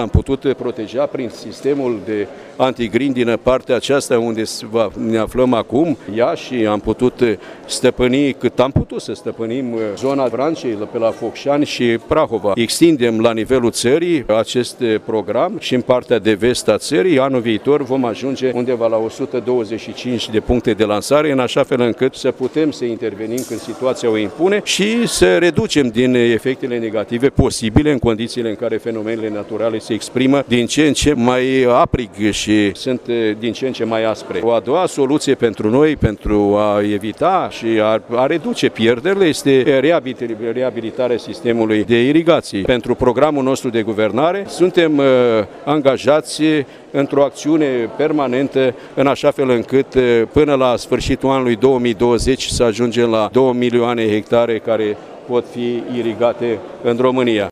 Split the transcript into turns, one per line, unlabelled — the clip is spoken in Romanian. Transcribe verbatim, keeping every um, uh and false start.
Am putut proteja prin sistemul de antigrindină partea aceasta unde ne aflăm acum, ea, și am putut stăpâni cât am putut să stăpânim zona Vrancei, pe la Focșani și Prahova. Extindem la nivelul țării acest program și în partea de vest a țării. Anul viitor vom ajunge undeva la o sută douăzeci și cinci de puncte de lansare, în așa fel încât să putem să intervenim când situația o impune și să reducem din efectele negative posibile în condițiile în care fenomenele naturale se exprimă din ce în ce mai aprig și sunt din ce în ce mai aspre. O a doua soluție pentru noi, pentru a evita și a, a reduce pierderile, este reabilitarea sistemului de irigații. Pentru programul nostru de guvernare suntem uh, angajați într-o acțiune permanentă, în așa fel încât uh, până la sfârșitul anului două mii douăzeci să ajungem la două milioane hectare care pot fi irigate în România.